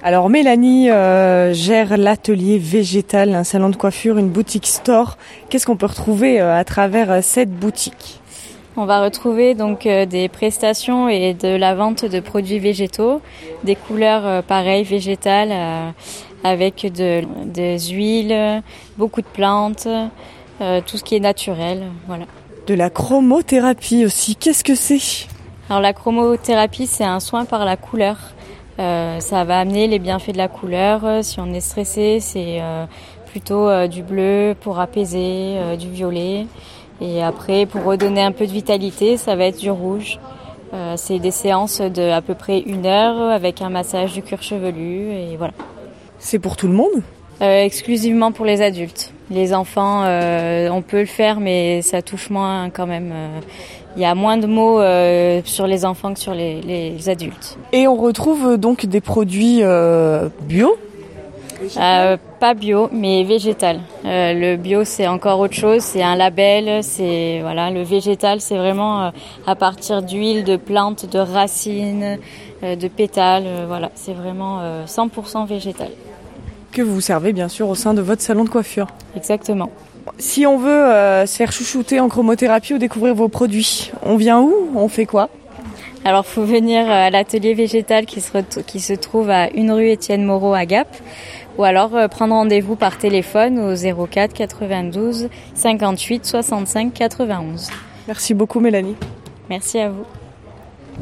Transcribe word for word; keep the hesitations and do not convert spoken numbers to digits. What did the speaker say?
Alors Mélanie euh, gère l'atelier végétal, un salon de coiffure, une boutique store. Qu'est-ce qu'on peut retrouver euh, à travers euh, cette boutique ? On va retrouver donc euh, des prestations et de la vente de produits végétaux, des couleurs euh, pareilles végétales euh, avec de, des huiles, beaucoup de plantes, euh, tout ce qui est naturel, voilà. De la chromothérapie aussi, qu'est-ce que c'est ? Alors la chromothérapie, c'est un soin par la couleur. Euh, ça va amener les bienfaits de la couleur. Si on est stressé, c'est euh, plutôt euh, du bleu pour apaiser, euh, du violet. Et après, pour redonner un peu de vitalité, ça va être du rouge. Euh, c'est des séances de à peu près une heure avec un massage du cuir chevelu et voilà. C'est pour tout le monde ? euh, Exclusivement pour les adultes. Les enfants, euh, on peut le faire, mais ça touche moins quand même. Il y a moins de mots euh, sur les enfants que sur les, les adultes. Et on retrouve donc des produits euh, bio ? Euh, pas bio, mais végétal. Euh, le bio, c'est encore autre chose. C'est un label. C'est voilà. Le végétal, c'est vraiment euh, à partir d'huile, de plantes, de racines, euh, de pétales. Euh, voilà, c'est vraiment euh, cent pour cent végétal. Que vous servez bien sûr au sein de votre salon de coiffure. Exactement. Si on veut euh, se faire chouchouter en chromothérapie ou découvrir vos produits, on vient où ? On fait quoi ? Alors, il faut venir à l'atelier végétal qui se, ret- qui se trouve à une rue Étienne Moreau à Gap. Ou alors euh, prendre rendez-vous par téléphone au zéro quatre quatre-vingt-douze cinquante-huit soixante-cinq quatre-vingt-onze. Merci beaucoup Mélanie. Merci à vous.